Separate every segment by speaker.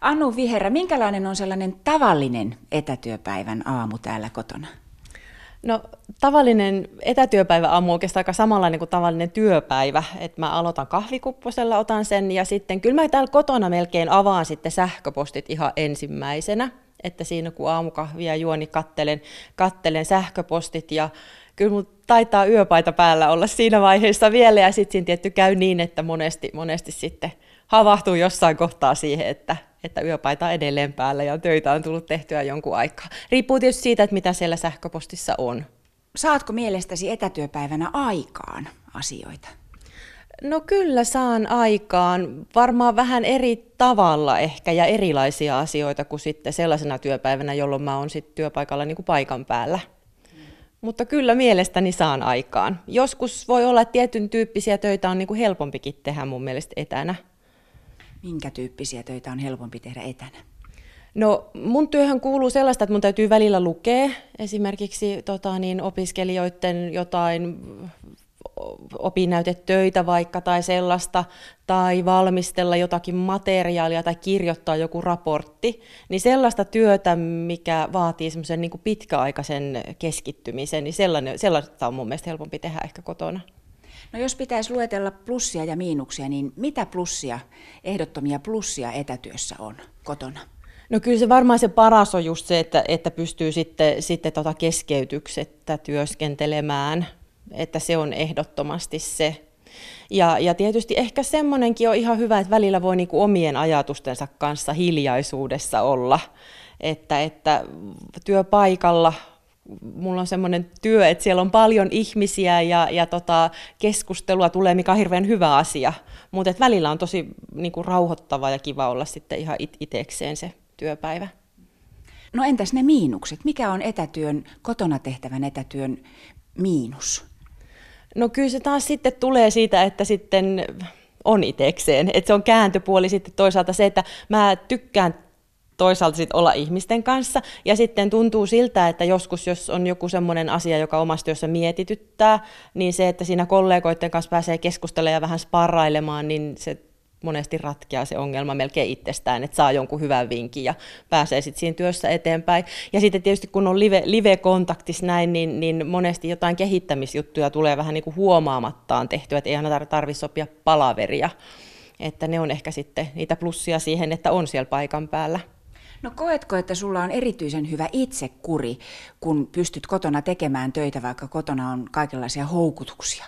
Speaker 1: Anu Viherä, minkälainen on sellainen tavallinen etätyöpäivän aamu täällä kotona?
Speaker 2: No tavallinen etätyöpäivä aamu on oikeastaan aika samanlainen kuin tavallinen työpäivä. Et mä aloitan kahvikupposella, otan sen ja sitten kyllä mä täällä kotona melkein avaan sitten sähköpostit ihan ensimmäisenä. Että siinä kun aamukahvia juon, niin kattelen sähköpostit ja kyllä mun taitaa yöpaita päällä olla siinä vaiheessa vielä ja sitten siinä tietty käy niin, että monesti sitten havahtuu jossain kohtaa siihen, että yöpaita on edelleen päällä ja töitä on tullut tehtyä jonkun aikaa. Riippuu tietysti siitä, että mitä siellä sähköpostissa on.
Speaker 1: Saatko mielestäsi etätyöpäivänä aikaan asioita?
Speaker 2: No kyllä saan aikaan, varmaan vähän eri tavalla ehkä ja erilaisia asioita kuin sitten sellaisena työpäivänä, jolloin mä oon sitten työpaikalla niin kuin paikan päällä. Mutta kyllä mielestäni saan aikaan. Joskus voi olla, että tietyn tyyppisiä töitä on niin kuin helpompikin tehdä mun mielestä etänä.
Speaker 1: Minkä tyyppisiä töitä on helpompi tehdä etänä?
Speaker 2: No mun työhön kuuluu sellaista, että mun täytyy välillä lukea esimerkiksi opiskelijoiden jotain opinnäytetöitä vaikka tai sellaista, tai valmistella jotakin materiaalia tai kirjoittaa joku raportti, niin sellaista työtä, mikä vaatii semmoisen niin kuin pitkäaikaisen keskittymisen, niin sellaista on mun mielestä helpompi tehdä ehkä kotona.
Speaker 1: No jos pitäisi luetella plussia ja miinuksia, niin mitä plussia, ehdottomia plussia etätyössä on kotona?
Speaker 2: No kyllä se varmaan se paras on just se, että pystyy sitten keskeytyksettä työskentelemään, että se on ehdottomasti se. Ja tietysti ehkä semmoinenkin on ihan hyvä, että välillä voi niinku omien ajatustensa kanssa hiljaisuudessa olla, että työpaikalla mulla on semmoinen työ, että siellä on paljon ihmisiä ja keskustelua tulee, mikä on hirveän hyvä asia, mutta välillä on tosi niinku rauhoittavaa ja kiva olla sitten ihan itsekseen se työpäivä.
Speaker 1: No entäs ne miinukset? Mikä on kotona tehtävän etätyön miinus?
Speaker 2: No kyllä se taas sitten tulee siitä, että sitten on itsekseen. Että se on kääntöpuoli sitten toisaalta se, että mä tykkään toisaalta sit olla ihmisten kanssa ja sitten tuntuu siltä, että joskus jos on joku semmoinen asia, joka omassa työssä mietityttää, niin se, että siinä kollegoiden kanssa pääsee keskustelemaan ja vähän sparrailemaan, niin se monesti ratkeaa se ongelma melkein itsestään, että saa jonkun hyvän vinkin ja pääsee sitten siinä työssä eteenpäin. Ja sitten tietysti kun on live-kontaktissa näin, niin monesti jotain kehittämisjuttuja tulee vähän niin kuin huomaamattaan tehtyä, että ei aina tarvitse sopia palaveria. Että ne on ehkä sitten niitä plussia siihen, että on siellä paikan päällä.
Speaker 1: No koetko, että sulla on erityisen hyvä itsekuri, kun pystyt kotona tekemään töitä, vaikka kotona on kaikenlaisia houkutuksia?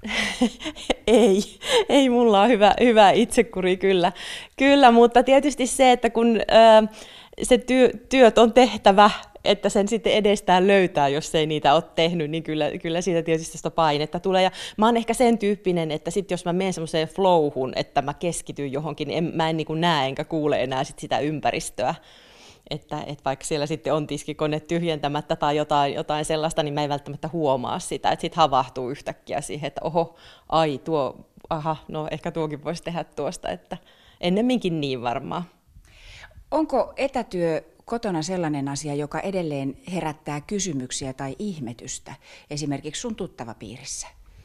Speaker 2: Ei mulla ole hyvä itsekuri kyllä, mutta tietysti se, että kun se työt on tehtävä, että sen sitten edestään löytää, jos ei niitä ole tehnyt, niin kyllä siitä tietysti sitä painetta tulee. Ja mä oon ehkä sen tyyppinen, että sit jos mä menen semmoiseen flowhun, että mä keskityn johonkin, niin mä en niin kuin näe enkä kuule enää sitä ympäristöä. Että vaikka siellä sitten on tiskikone tyhjentämättä tai jotain sellaista, niin mä en välttämättä huomaa sitä. Että sitten havahtuu yhtäkkiä siihen, että no ehkä tuokin voisi tehdä tuosta, että ennemminkin niin varmaan.
Speaker 1: Onko etätyö kotona sellainen asia, joka edelleen herättää kysymyksiä tai ihmetystä, esimerkiksi sun tuttavapiirissä?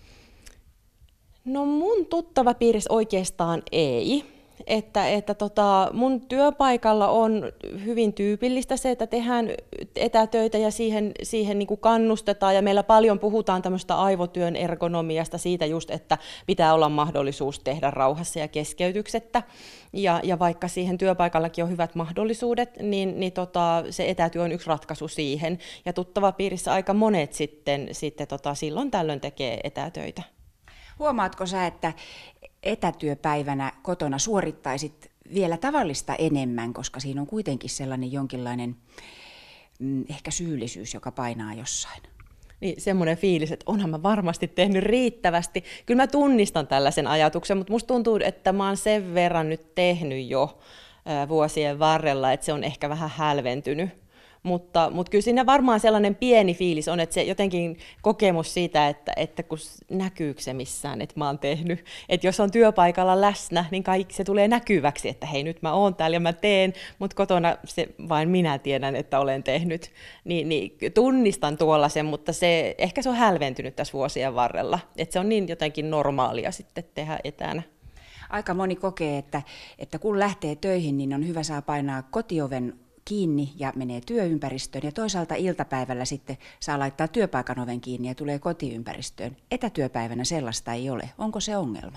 Speaker 2: No mun tuttavapiirissä oikeastaan ei. Että mun työpaikalla on hyvin tyypillistä se, että tehdään etätöitä ja siihen niin kuin kannustetaan ja meillä paljon puhutaan tämmöistä aivotyön ergonomiasta siitä just, että pitää olla mahdollisuus tehdä rauhassa ja keskeytyksettä ja vaikka siihen työpaikallakin on hyvät mahdollisuudet, niin se etätyö on yksi ratkaisu siihen ja tuttavapiirissä aika monet sitten silloin tällöin tekee etätöitä.
Speaker 1: Huomaatko sä, että etätyöpäivänä kotona suorittaisit vielä tavallista enemmän, koska siinä on kuitenkin sellainen jonkinlainen ehkä syyllisyys, joka painaa jossain?
Speaker 2: Niin semmoinen fiilis, että onhan mä varmasti tehnyt riittävästi. Kyllä mä tunnistan tällaisen ajatuksen, mutta musta tuntuu, että mä oon sen verran nyt tehnyt jo vuosien varrella, että se on ehkä vähän hälventynyt. Mutta kyllä siinä varmaan sellainen pieni fiilis on, että se jotenkin kokemus siitä, että kun näkyykö se missään, että mä oon tehnyt. Että jos on työpaikalla läsnä, niin kaikki se tulee näkyväksi, että hei nyt mä oon täällä ja mä teen, mutta kotona vain minä tiedän, että olen tehnyt. Niin tunnistan tuollaisen, mutta ehkä se on hälventynyt tässä vuosien varrella. Että se on niin jotenkin normaalia sitten tehdä etänä.
Speaker 1: Aika moni kokee, että kun lähtee töihin, niin on hyvä saa painaa kotioven kiinni ja menee työympäristöön, ja toisaalta iltapäivällä sitten saa laittaa työpaikan oven kiinni ja tulee kotiympäristöön. Etätyöpäivänä sellaista ei ole. Onko se ongelma?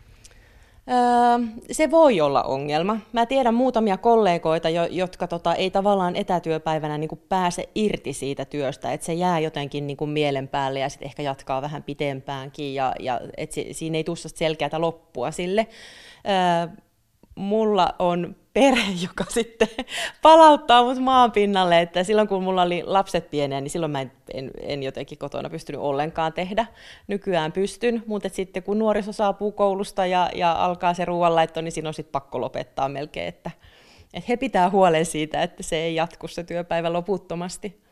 Speaker 2: Se voi olla ongelma. Mä tiedän muutamia kollegoita, jotka ei tavallaan etätyöpäivänä niin kuin pääse irti siitä työstä, että se jää jotenkin niin kuin mielen päälle ja sitten ehkä jatkaa vähän pitempäänkin ja että siinä ei tule selkeätä loppua sille. Mulla on perhe, joka sitten palauttaa mut maan pinnalle, että silloin kun mulla oli lapset pieniä, niin silloin mä en jotenkin kotona pystynyt ollenkaan tehdä. Nykyään pystyn, mutta sitten kun nuoriso saapuu koulusta ja alkaa se ruoanlaitto, niin siinä on sitten pakko lopettaa melkein, että he pitää huolen siitä, että se ei jatku se työpäivä loputtomasti.